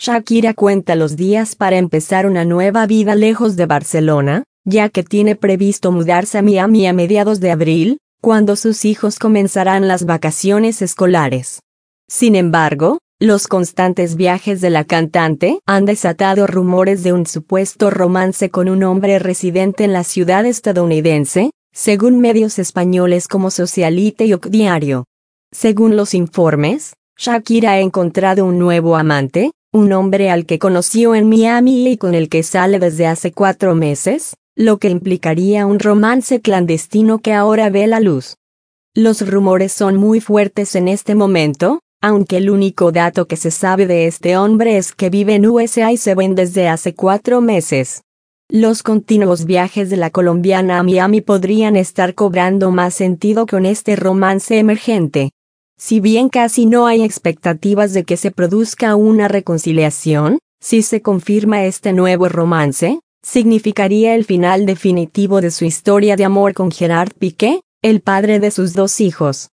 Shakira cuenta los días para empezar una nueva vida lejos de Barcelona, ya que tiene previsto mudarse a Miami a mediados de abril, cuando sus hijos comenzarán las vacaciones escolares. Sin embargo, los constantes viajes de la cantante han desatado rumores de un supuesto romance con un hombre residente en la ciudad estadounidense, según medios españoles como Socialite y OK Diario. Según los informes, Shakira ha encontrado un nuevo amante, un hombre al que conoció en Miami y con el que sale desde hace 4 meses, lo que implicaría un romance clandestino que ahora ve la luz. Los rumores son muy fuertes en este momento, aunque el único dato que se sabe de este hombre es que vive en USA y se ven desde hace 4 meses. Los continuos viajes de la colombiana a Miami podrían estar cobrando más sentido con este romance emergente. Si bien casi no hay expectativas de que se produzca una reconciliación, si se confirma este nuevo romance, significaría el final definitivo de su historia de amor con Gerard Piqué, el padre de sus 2 hijos.